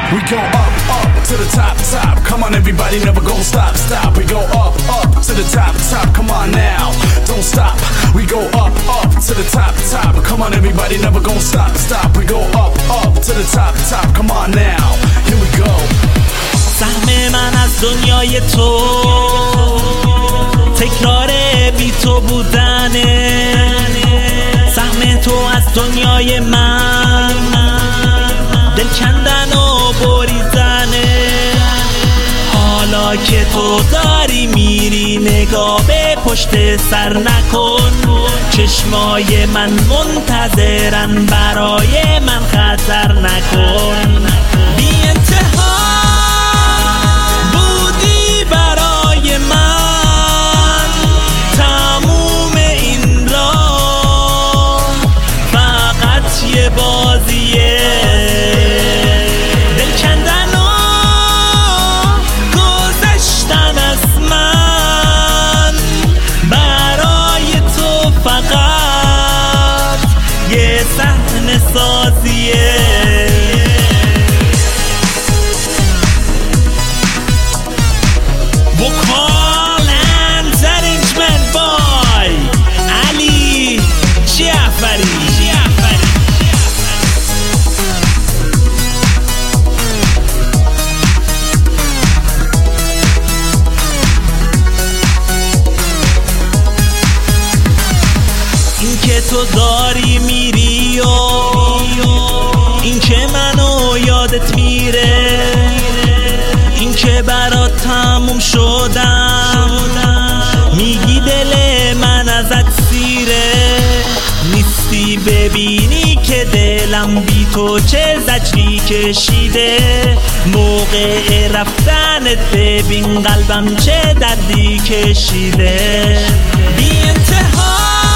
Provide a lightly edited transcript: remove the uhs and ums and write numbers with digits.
We go up, up to the top, top. Come on everybody, never gon' stop, stop. We go up, up to the top, top. Come on now, don't stop. We go up, up to the top, top. Come on everybody, never gon' stop, stop. We go up, up to the top, top. Come on now, here we go. سهم من از دنیای تو تکرار بی تو بودنه، سهم تو از دنیای من دل کندن و بریدنه. حالا که تو داری میری نگاه به پشت سر نکن، چشمای من منتظرن برای من خطر نکن. بی انتها بودی برای من، تموم این راه فقط یه بازیه، دل کندن و گذشتن از من، برای تو فقط یه صحنه سازیه. Vocal and arrangement by Ali Jafari. این که تو داری میری و این که منو یادت میره، این که برات تموم شدم، میگی دل من ازت سیره، نیستی ببینی که دلم بی تو چه زجری کشیده، موقع رفتنت ببین قلبم چه دردی کشیده. بی انتها